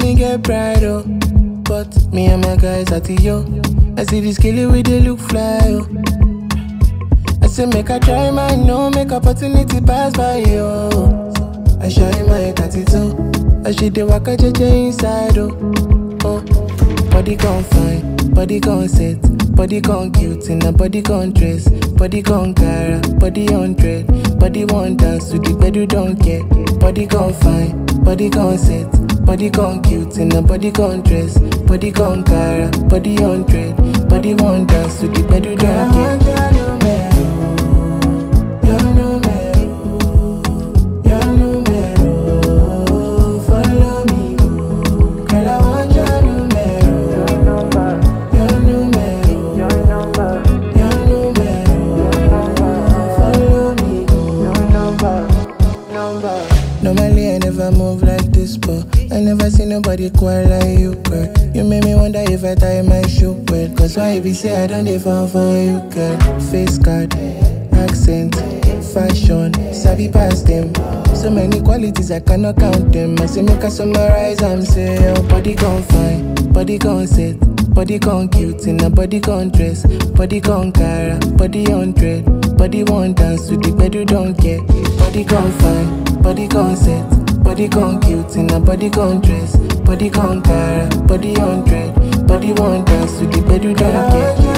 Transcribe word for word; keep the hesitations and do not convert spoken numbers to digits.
me get pride, oh. But me and my guys at the yo. I see this killie with they look fly, oh. I say make I try my no, make opportunity pass by, yo. I shine my thirty-two. I she the waka jeje inside, oh. Oh, body gon' fine, body gon' set, body gon' cute, in a body gon' dress, body gon' cara, body on dread, body want dance to the bed you don't care. Body gon' fine, body gon' set, body gon' cute, in a body gon' dress, body gon' cara, body on dread, body want dance to the bed you don't care. Normally I never move like this, but I never see nobody quite like you, girl. You make me wonder if I tie my shoe well. Cause why you be say I don't dey fall for you, girl. Face card, accent, fashion, savvy past them. So many qualities I cannot count them. I say make I summarize and say your body gon' fine, body gon' set, body gon' cute, in a body gon' dress, body gon' cara, body on dread, body want dance to the bed you don't care. Body gon' fine, body gon' set, body gon' cute, in a body gon' dress, body gon' cara, body on dread, body want dance to the bed you don't care.